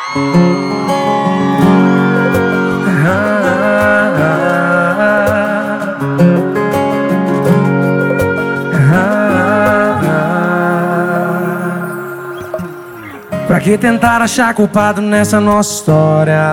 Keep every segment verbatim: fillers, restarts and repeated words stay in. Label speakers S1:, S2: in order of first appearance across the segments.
S1: Pra que tentar achar culpado nessa nossa história?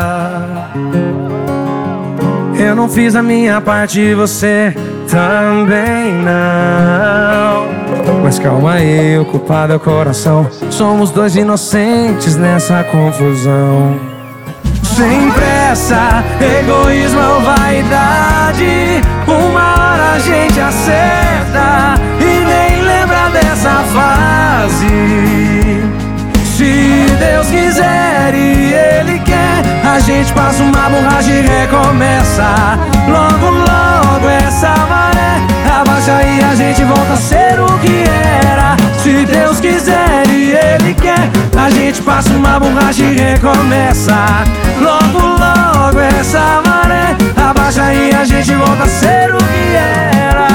S1: Eu não fiz a minha parte e você também não. Mas calma aí, o culpado é o coração. Somos dois inocentes nessa confusão. Sem pressa, egoísmo ou vaidade, uma hora a gente acerta e nem lembra dessa fase. Se Deus quiser e Ele quer, a gente passa uma borracha e recomeça. Logo, logo essa maré abaixa e a gente volta a ser o que era. Se Deus quiser e Ele quer, a gente passa uma borracha e recomeça. Logo, logo essa maré abaixa e a gente volta a ser o que era.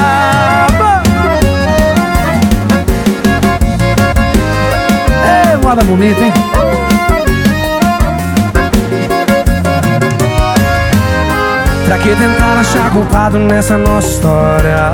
S1: Ei, moda bonita, hein? Pra que tentar achar culpado nessa nossa história?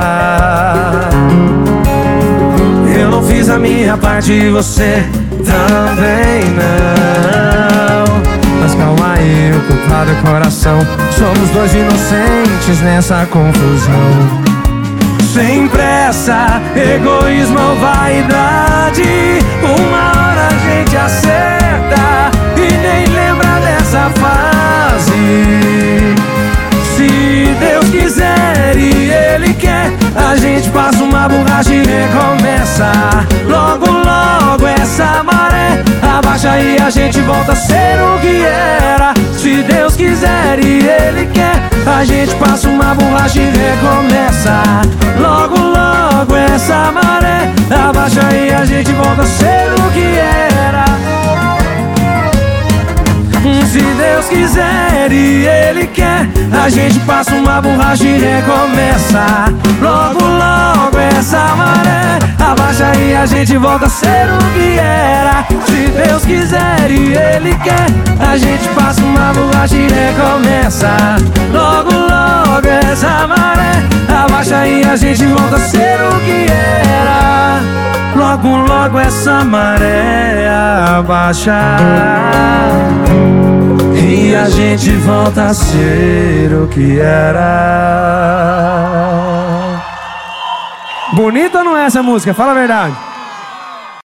S1: Eu não fiz a minha parte e você também não. Mas calma aí, o culpado é o coração. Somos dois inocentes nessa confusão. Sem pressa, egoísmo ou vaidade, uma hora a gente acerta e nem lembra dessa fase. Se Deus quiser e Ele quer, a gente passa uma borracha e recomeça. Logo, logo essa maré abaixa e a gente volta a ser o que era. Se Deus quiser e Ele quer, a gente passa uma borracha e recomeça. Logo, logo essa maré abaixa e a gente volta a ser o que era. Se Deus quiser e Ele quer, a gente passa uma borracha e recomeça. Logo, logo essa maré abaixa e a gente volta a ser o que era. Se Deus quiser e Ele quer, a gente passa uma borracha e recomeça. Logo, logo essa maré abaixa e a gente volta a ser o que era. Logo, logo essa maré abaixa e a gente volta a ser o que era. Bonita ou não é essa música? Fala a verdade.